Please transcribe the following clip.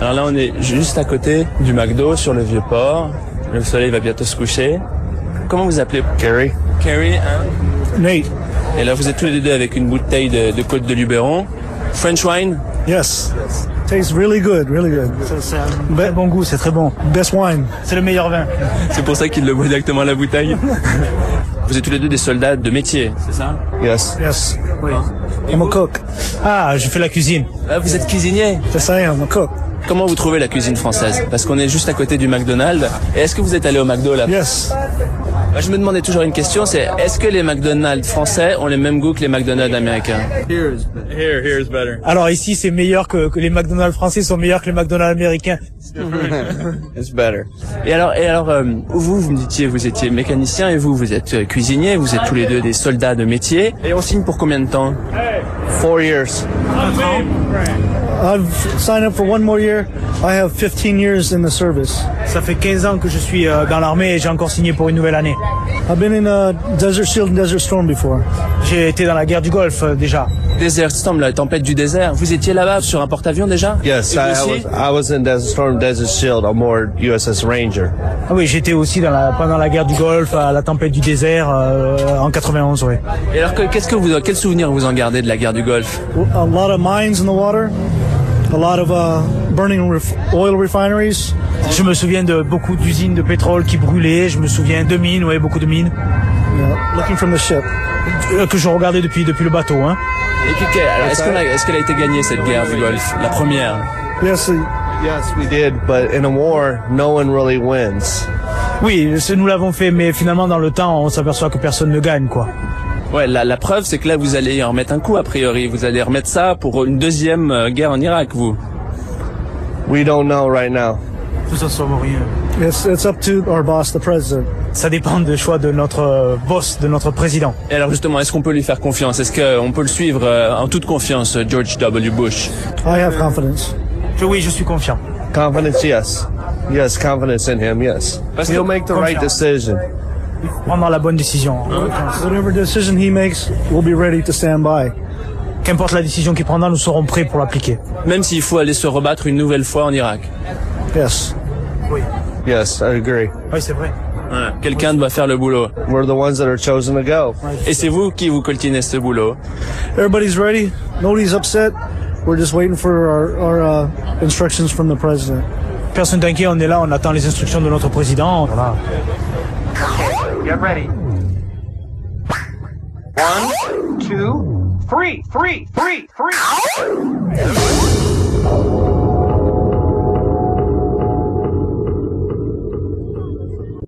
Alors là, on est juste à côté du McDo sur le Vieux-Port. Le soleil va bientôt se coucher. Comment vous appelez? Gary. Carrie, hein? Nate. Et là, vous êtes tous les deux avec une bouteille de Côte de Luberon. French wine? Yes. Tastes really good, really good. C'est un très bon goût, c'est très bon. Best wine. C'est le meilleur vin. C'est pour ça qu'il le boit directement à la bouteille. Vous êtes tous les deux des soldats de métier, c'est ça? Yes. Yes. Oui. I'm a cook. Ah, je fais la cuisine. Ah, vous êtes cuisinier? Yes, I am a cook. Comment vous trouvez la cuisine française? Parce qu'on est juste à côté du McDonald's. Et est-ce que vous êtes allé au McDo là? Yes. Je me demandais toujours une question, c'est est-ce que les McDonald's français ont les mêmes goûts que les McDonald's américains? Here's better. Alors ici, c'est meilleur que les McDonald's français sont meilleurs que les McDonald's américains. It's better. Et alors, vous me disiez, vous étiez mécanicien et vous êtes cuisinier, vous êtes tous les deux des soldats de métier. Et on signe pour combien de temps? 4 years. I've signed up for one more year. I have 15 years in the service. Ça fait 15 ans que je suis dans l'armée et j'ai encore signé pour une nouvelle année. I've been in Desert Shield and Desert Storm before. J'ai été dans la guerre du Golfe déjà. Desert Storm, la tempête du désert. Vous étiez là-bas sur un porte-avions déjà? Yes, Et vous aussi? I was in Desert Storm, Desert Shield on board USS Ranger. Ah oui, j'étais aussi pendant la guerre du Golfe, à la tempête du désert en 91, oui. Et alors, quel souvenir vous en gardez de la guerre du Golfe? A lot of mines in the water. A lot of burning oil refineries. Je me souviens de beaucoup d'usines de pétrole qui brûlaient. Je me souviens de mines, oui, beaucoup de mines. Yeah, looking from the ship. Que je regardais depuis le bateau, hein. Et est-ce qu'elle a été gagnée cette guerre du Golfe, la première? Yes. Yes, we did, but in a war, no one really wins. Oui, nous l'avons fait, mais finalement dans le temps, on s'aperçoit que personne ne gagne, quoi. Ouais, la preuve, c'est que là, vous allez en remettre un coup, a priori. Vous allez remettre ça pour une deuxième guerre en Irak, vous. We don't know right now. Nous en savons rien. It's up to our boss, the president. Ça dépend du choix de notre boss, de notre président. Et alors justement, est-ce qu'on peut lui faire confiance? Est-ce qu'on peut le suivre en toute confiance, George W. Bush? I have confidence. Oui, je suis confiant. Confidence, yes. Yes, confidence in him, yes. He'll make the right decision. Prendre la bonne décision. Whatever decision he makes, we'll be ready to stand by. Qu'importe la décision qu'il prendra, nous serons prêts pour l'appliquer. Même s'il faut aller se rebattre une nouvelle fois en Irak. Yes. Oui. Yes, I agree. Oui, c'est vrai. Ouais. Quelqu'un doit faire le boulot. We're the ones that are chosen to go. Et c'est vous qui vous coltinez ce boulot. Everybody's ready. Nobody's upset. We're just waiting for our instructions from the president. Personne t'inquiète, on est là, on attend les instructions de notre président. Voilà. Get ready. 1, 2, 3.